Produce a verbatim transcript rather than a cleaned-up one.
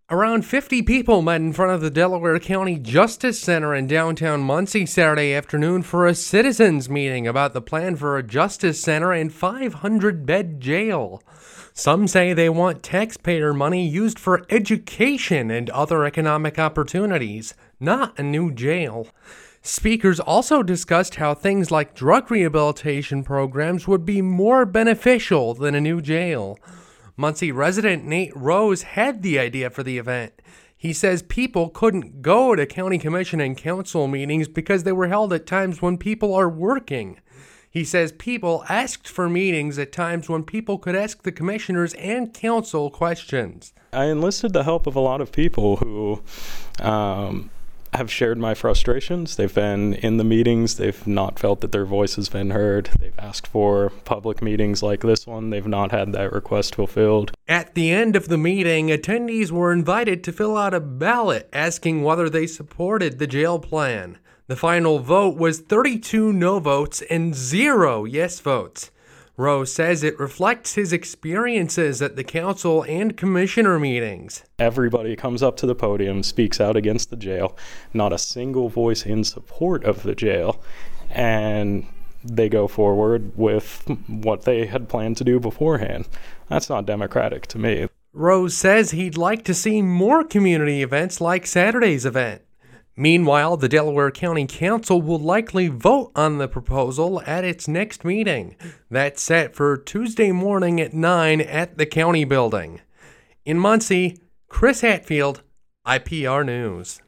Around fifty people met in front of the Delaware County Justice Center in downtown Muncie Saturday afternoon for a citizens meeting about the plan for a justice center and five hundred bed jail. Some say they want taxpayer money used for education and other economic opportunities, not a new jail. Speakers also discussed how things like drug rehabilitation programs would be more beneficial than a new jail. Muncie resident Nate Rose had the idea for the event. He says people couldn't go to county commission and council meetings because they were held at times when people are working. He says people asked for meetings at times when people could ask the commissioners and council questions. I enlisted the help of a lot of people who um, have shared my frustrations. They've been in the meetings. They've not felt that their voice has been heard. They've asked for public meetings like this one. They've not had that request fulfilled. At the end of the meeting, attendees were invited to fill out a ballot asking whether they supported the jail plan. The final vote was thirty-two no votes and zero yes votes. Rose says it reflects his experiences at the council and commissioner meetings. Everybody comes up to the podium, speaks out against the jail, not a single voice in support of the jail, and they go forward with what they had planned to do beforehand. That's not democratic to me. Rose says he'd like to see more community events like Saturday's event. Meanwhile, the Delaware County Council will likely vote on the proposal at its next meeting. That's set for Tuesday morning at nine at the county building. In Muncie, Chris Hatfield, I P R News.